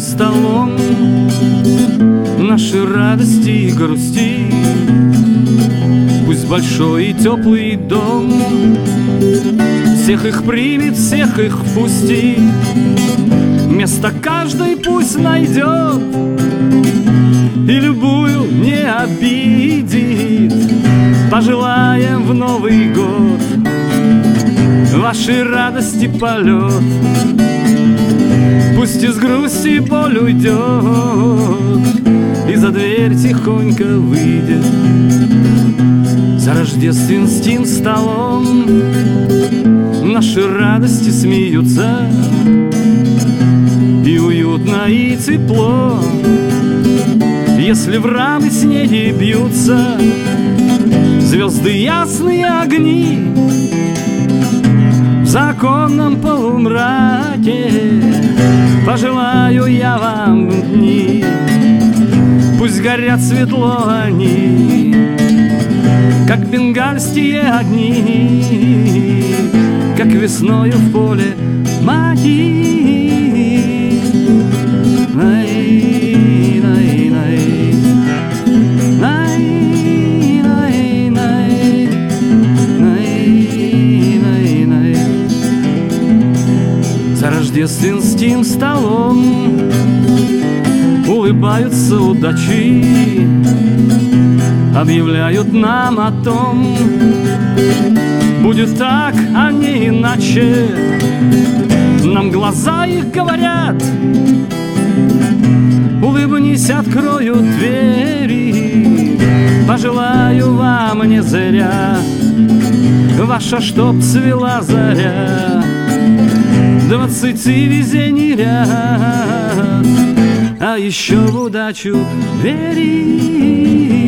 столом наши радости и грусти. Пусть большой и теплый дом всех их примет, всех их впустит. Место каждый пусть найдет и любую не обидит. Пожелаем в Новый год вашей радости полет. Пусть из грусти боль уйдет и за дверь тихонько выйдет. За рождественским столом наши радости смеются, и уютно, и тепло, если в рамы снеги бьются звезды, ясные огни. В законном полумраке пожелаю я вам дни. Пусть горят светло они, как бенгальские огни, как весною в поле маки. За рождественским столом улыбаются удачи, объявляют нам о том, будет так, а не иначе. Нам глаза их говорят, улыбнись, открою двери. Пожелаю вам не зря ваша, чтоб цвела заря, 20 везений ряд, а еще в удачу вери.